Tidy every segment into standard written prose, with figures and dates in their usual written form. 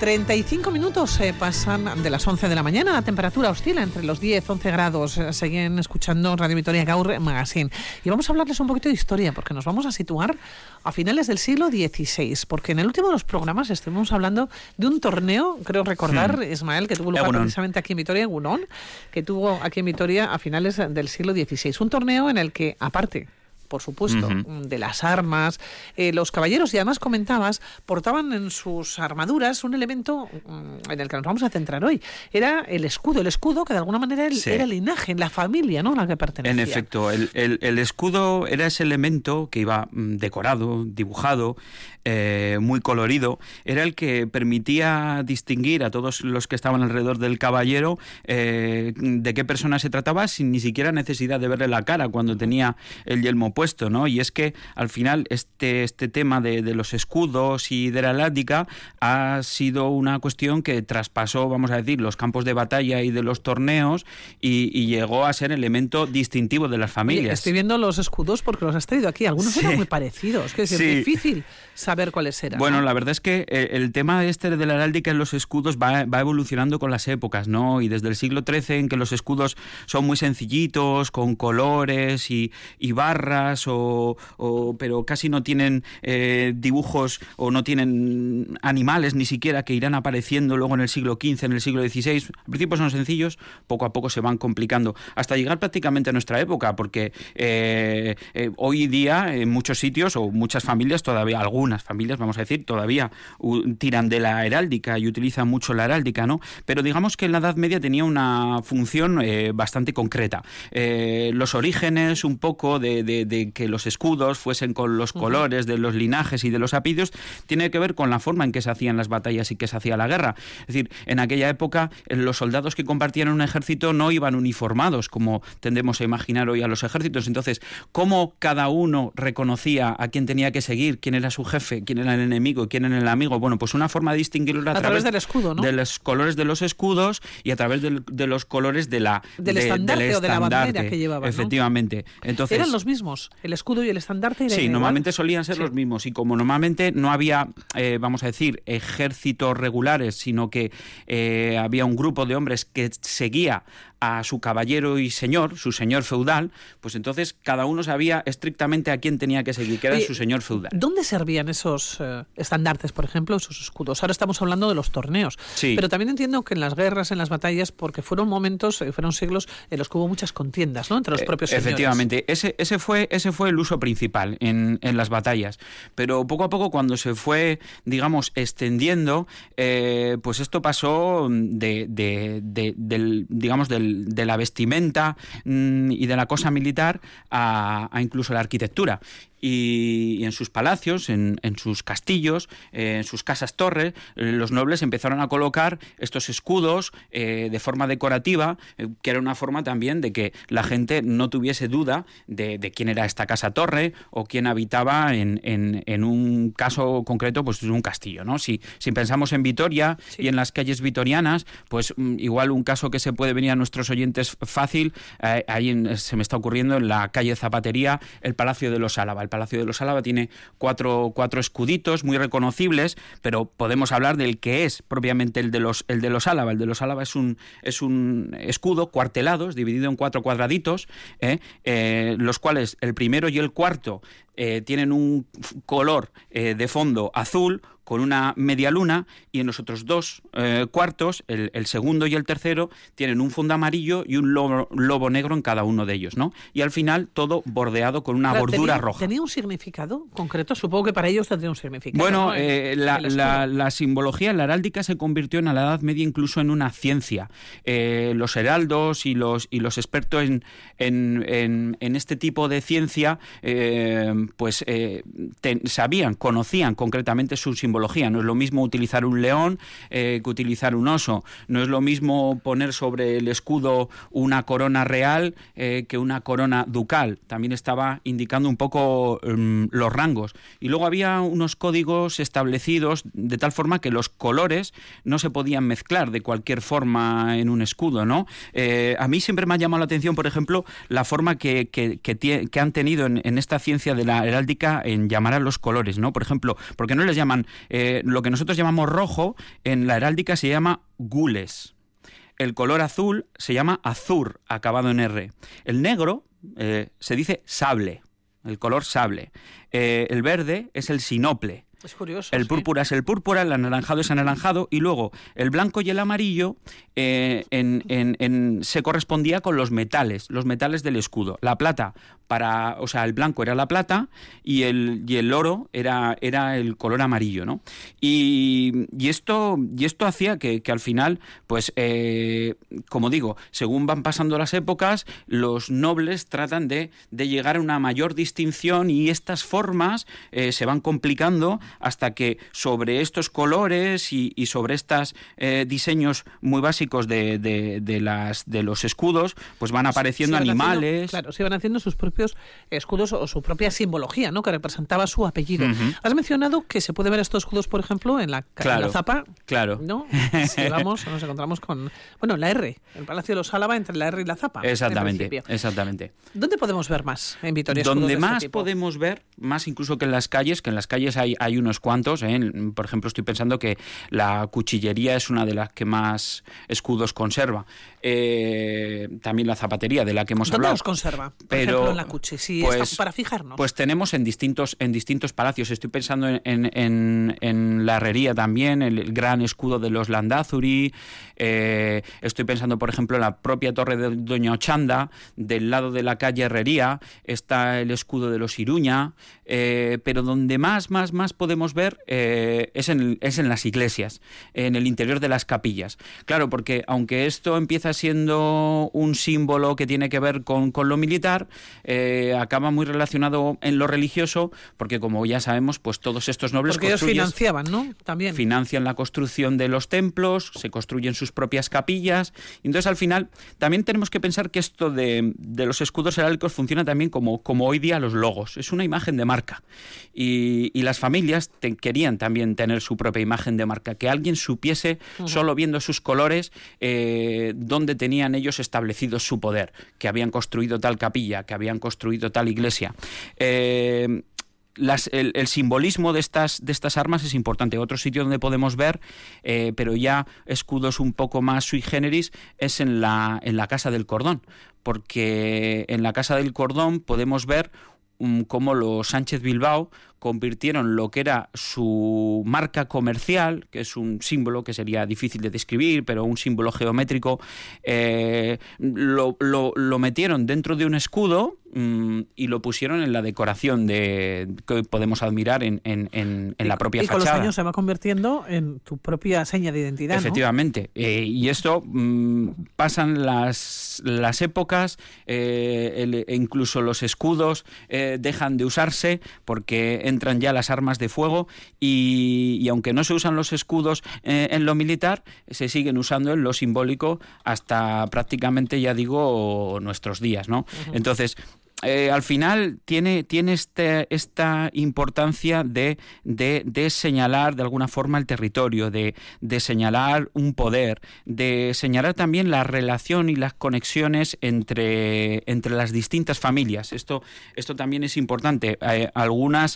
35 minutos pasan de las 11 de la mañana. La temperatura oscila entre los 10-11 grados. Siguen escuchando Radio Vitoria Gaur Magazine. Y vamos a hablarles un poquito de historia, porque nos vamos a situar a finales del siglo XVI. Porque en el último de los programas estuvimos hablando de un torneo, creo recordar, Ismael, que tuvo lugar precisamente aquí en Vitoria, en Egunon, que tuvo aquí en Vitoria a finales del siglo XVI. Un torneo en el que, aparte, por supuesto, de las armas, los caballeros, y además comentabas, portaban en sus armaduras un elemento en el que nos vamos a centrar hoy. Era el escudo que de alguna manera era el linaje, la familia, ¿no?, a la que pertenecía. En efecto, el escudo era ese elemento que iba decorado, dibujado, muy colorido, era el que permitía distinguir a todos los que estaban alrededor del caballero de qué persona se trataba, sin ni siquiera necesidad de verle la cara cuando tenía el yelmo puesto, ¿no? Y es que al final este tema de los escudos y de la heráldica ha sido una cuestión que traspasó, vamos a decir, los campos de batalla y de los torneos y llegó a ser elemento distintivo de las familias. Oye, estoy viendo los escudos porque los has traído aquí, algunos eran muy parecidos, que es difícil saber cuáles eran. Bueno, ¿no? La verdad es que el tema de la heráldica en los escudos va evolucionando con las épocas, ¿no? Y desde el siglo XIII, en que los escudos son muy sencillitos, con colores y barras, pero casi no tienen dibujos o no tienen animales ni siquiera, que irán apareciendo luego en el siglo XV, en el siglo XVI. Al principio son sencillos, poco a poco se van complicando, hasta llegar prácticamente a nuestra época, porque hoy día en muchos sitios o muchas familias todavía, algunas familias, vamos a decir, todavía tiran de la heráldica y utilizan mucho la heráldica, ¿no? Pero digamos que en la Edad Media tenía una función bastante concreta. Los orígenes un poco de que los escudos fuesen con los colores de los linajes y de los apellidos tiene que ver con la forma en que se hacían las batallas y que se hacía la guerra. Es decir, en aquella época los soldados que compartían un ejército no iban uniformados como tendemos a imaginar hoy a los ejércitos. Entonces, ¿cómo cada uno reconocía a quién tenía que seguir, quién era su jefe, quién era el enemigo y quién era el amigo? Bueno, pues una forma de distinguirlo a través del escudo, ¿no? De los colores de los escudos y a través de los colores del estandarte o de la bandera que llevaban, ¿no? Efectivamente. Entonces, ¿eran los mismos? ¿El escudo y el estandarte eran igual? Normalmente solían ser los mismos, y como normalmente no había, vamos a decir, ejércitos regulares, sino que había un grupo de hombres que seguía a su caballero y señor, su señor feudal, pues entonces cada uno sabía estrictamente a quién tenía que seguir, que era su señor feudal. ¿Dónde servían esos estandartes, por ejemplo, esos escudos? Ahora estamos hablando de los torneos, pero también entiendo que en las guerras, en las batallas, porque fueron momentos, fueron siglos en los que hubo muchas contiendas, ¿no?, entre los propios señores. Efectivamente, ese fue el uso principal en las batallas, pero poco a poco, cuando se fue, digamos, extendiendo, pues esto pasó de la vestimenta y de la cosa militar a incluso la arquitectura. Y en sus palacios, en sus castillos, en sus casas-torres, los nobles empezaron a colocar estos escudos de forma decorativa, que era una forma también de que la gente no tuviese duda de quién era esta casa-torre o quién habitaba en un caso concreto, pues un castillo, ¿no? Si pensamos en Vitoria y en las calles vitorianas, pues igual un caso que se puede venir a nuestros oyentes fácil, se me está ocurriendo en la calle Zapatería, el Palacio de los Álava. El Palacio de los Álava tiene cuatro escuditos muy reconocibles, pero podemos hablar del que es propiamente el de los Álava. El de los Álava es un escudo cuartelados, dividido en 4 cuadraditos, los cuales el primero y el cuarto tienen un color de fondo azul con una media luna, y en los otros 2 cuartos, el segundo y el tercero, tienen un fondo amarillo y un lobo negro en cada uno de ellos, ¿no? Y al final todo bordeado con una bordura roja. ¿Tenía un significado concreto? Supongo que para ellos tendría un significado. Bueno, ¿no? La simbología, la heráldica, se convirtió en la Edad Media incluso en una ciencia. Los heraldos y los expertos en este tipo de ciencia, conocían concretamente su simbología. No es lo mismo utilizar un león que utilizar un oso. No es lo mismo poner sobre el escudo una corona real que una corona ducal. También estaba indicando un poco los rangos. Y luego había unos códigos establecidos de tal forma que los colores no se podían mezclar de cualquier forma en un escudo, ¿no? A mí siempre me ha llamado la atención, por ejemplo, la forma que han tenido en esta ciencia de la heráldica en llamar a los colores, ¿no? Por ejemplo, porque no les llaman, lo que nosotros llamamos rojo, en la heráldica se llama gules. El color azul se llama azur, acabado en R. El negro se dice sable, el color sable. El verde es el sinople. Es curioso. El púrpura es el púrpura, el anaranjado es anaranjado, y luego el blanco y el amarillo se correspondía con los metales del escudo. La plata, el blanco era la plata y el oro era el color amarillo, ¿no? Y esto hacía que al final, pues, como digo, según van pasando las épocas, los nobles tratan de llegar a una mayor distinción, y estas formas se van complicando hasta que sobre estos colores y sobre estos diseños muy básicos de los escudos, pues van apareciendo animales. Se van haciendo sus propios escudos o su propia simbología, ¿no? Que representaba su apellido. Has mencionado que se puede ver estos escudos, por ejemplo, en la Zapa. Claro. ¿No? Si vamos, nos encontramos con, la R, el Palacio de los Álava, entre la R y la Zapa. Exactamente. ¿Dónde podemos ver más en Vitoria? Donde más podemos ver, más incluso que en las calles, hay unos cuantos, ¿eh? Por ejemplo, estoy pensando que la cuchillería es una de las que más escudos conserva. También la zapatería, de la que hemos hablado. ¿Dónde los conserva? Por ejemplo, en la cuchi, está para fijarnos. Pues tenemos en distintos palacios. Estoy pensando en la herrería también, el gran escudo de los Landázuri. Estoy pensando, por ejemplo, en la propia torre de Doña Ochanda, del lado de la calle Herrería, está el escudo de los Iruña. Pero donde más podemos ver es en las iglesias, en el interior de las capillas. Claro, porque aunque esto empieza siendo un símbolo que tiene que ver con lo militar, acaba muy relacionado en lo religioso, porque como ya sabemos, pues todos estos nobles porque ellos financiaban, ¿no? También financian la construcción de los templos, se construyen sus propias capillas. Entonces, al final, también tenemos que pensar que esto de los escudos heráldicos funciona también como hoy día los logos. Es una imagen de marca. Y las familias querían también tener su propia imagen de marca, que alguien supiese, solo viendo sus colores, dónde tenían ellos establecido su poder, que habían construido tal capilla, que habían construido tal iglesia. El simbolismo de estas armas es importante. Otro sitio donde podemos ver, pero ya escudos un poco más sui generis, es en la Casa del Cordón, porque en la Casa del Cordón podemos ver cómo los Sánchez Bilbao convirtieron lo que era su marca comercial, que es un símbolo que sería difícil de describir, pero un símbolo geométrico, lo metieron dentro de un escudo y lo pusieron en la decoración que podemos admirar en la propia fachada. Y con los años se va convirtiendo en tu propia seña de identidad, efectivamente, ¿no? Y esto pasan las épocas, incluso los escudos dejan de usarse porque entran ya las armas de fuego y aunque no se usan los escudos en lo militar, se siguen usando en lo simbólico hasta prácticamente, ya digo, nuestros días, ¿no? Entonces, al final tiene esta importancia de señalar de alguna forma el territorio, de señalar un poder, de señalar también la relación y las conexiones entre las distintas familias. Esto también es importante. Algunas,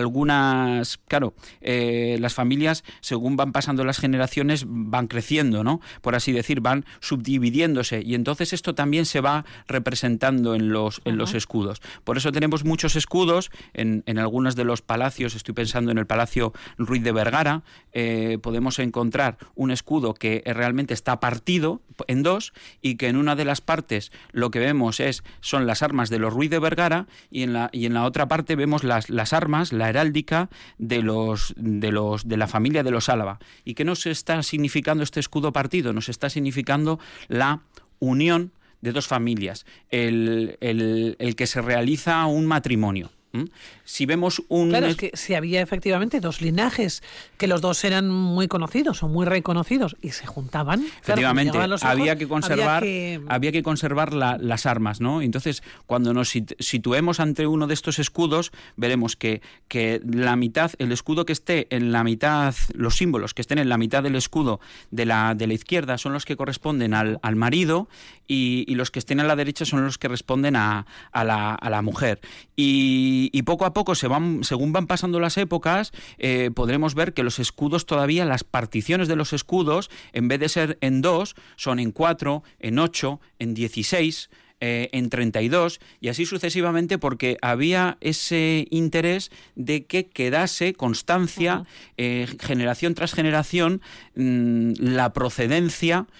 claro, las familias, según van pasando las generaciones, van creciendo, ¿no? Por así decir, van subdividiéndose, y entonces esto también se va representando en los escudos. Por eso tenemos muchos escudos en algunos de los palacios. Estoy pensando en el Palacio Ruiz de Vergara. Podemos encontrar un escudo que realmente está partido en dos, y que en una de las partes lo que vemos son las armas de los Ruiz de Vergara, y en la otra parte vemos las armas, la heráldica de la familia de los Álava. ¿Y qué nos está significando este escudo partido? Nos está significando la unión de dos familias, el que se realiza un matrimonio. Si vemos Claro, es que si había efectivamente dos linajes, que los dos eran muy conocidos o muy reconocidos y se juntaban, efectivamente, claro, había que conservar las armas, ¿no? Entonces, cuando nos situemos ante uno de estos escudos, veremos que la mitad, el escudo que esté en la mitad, los símbolos que estén en la mitad del escudo de la izquierda son los que corresponden al marido, y los que estén a la derecha son los que responden a la mujer. Y Y poco a poco, según van pasando las épocas, podremos ver que los escudos todavía, las particiones de los escudos, en vez de ser en 2, son en 4, en 8, en 16... en 32 y así sucesivamente, porque había ese interés de que quedase constancia, generación tras generación, la procedencia,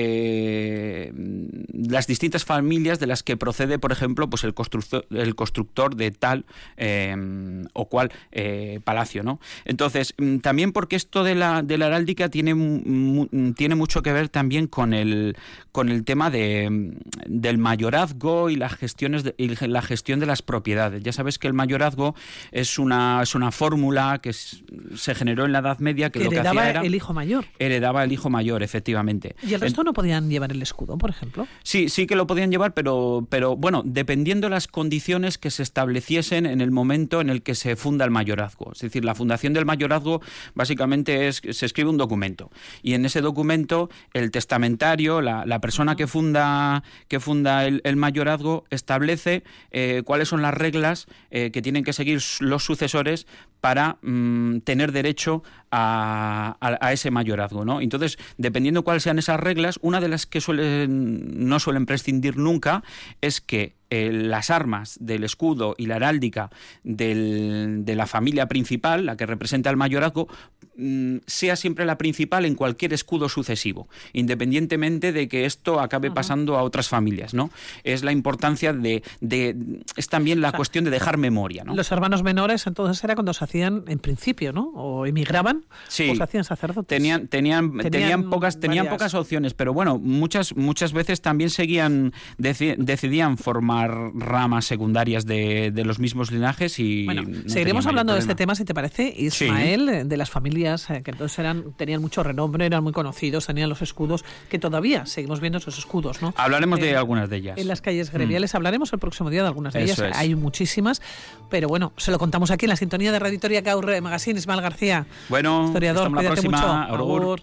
las distintas familias de las que procede, por ejemplo, pues el constructor de tal o cual palacio, ¿no? Entonces, también porque esto de la heráldica tiene mucho que ver también con el tema del mayorazgo y la gestión de las propiedades. Ya sabes que el mayorazgo es una fórmula que se generó en la Edad Media, que lo que hacía era... el hijo mayor. Heredaba el hijo mayor, efectivamente. ¿Y el resto no podían llevar el escudo, por ejemplo? Sí que lo podían llevar, pero bueno, dependiendo las condiciones que se estableciesen en el momento en el que se funda el mayorazgo. Es decir, la fundación del mayorazgo básicamente se escribe un documento, y en ese documento el testamentario, la persona que funda el mayorazgo, establece cuáles son las reglas que tienen que seguir los sucesores para tener derecho a ese mayorazgo, ¿no? Entonces, dependiendo cuáles sean esas reglas, una de las que no suelen prescindir nunca es que las armas del escudo y la heráldica de la familia principal, la que representa el mayorazgo, sea siempre la principal en cualquier escudo sucesivo, independientemente de que esto acabe pasando a otras familias, ¿no? Es la importancia es también la cuestión de dejar memoria, ¿no? Los hermanos menores, entonces, era cuando se hacían, en principio, ¿no? O emigraban, sí, o se hacían sacerdotes. Tenían pocas opciones, pero bueno, muchas veces también decidían formar ramas secundarias de los mismos linajes y... Bueno, seguiremos hablando de este tema, si te parece, Ismael, sí, de las familias que entonces tenían mucho renombre, eran muy conocidos, tenían los escudos, que todavía seguimos viendo esos escudos, ¿no? Hablaremos de algunas de ellas. En las calles gremiales hablaremos el próximo día de algunas de ellas, es. Hay muchísimas, pero bueno, se lo contamos aquí en la sintonía de Radio Vitoria Gaur Magazine. Ismael García, bueno, historiador, hasta la próxima. Mucho. Agur.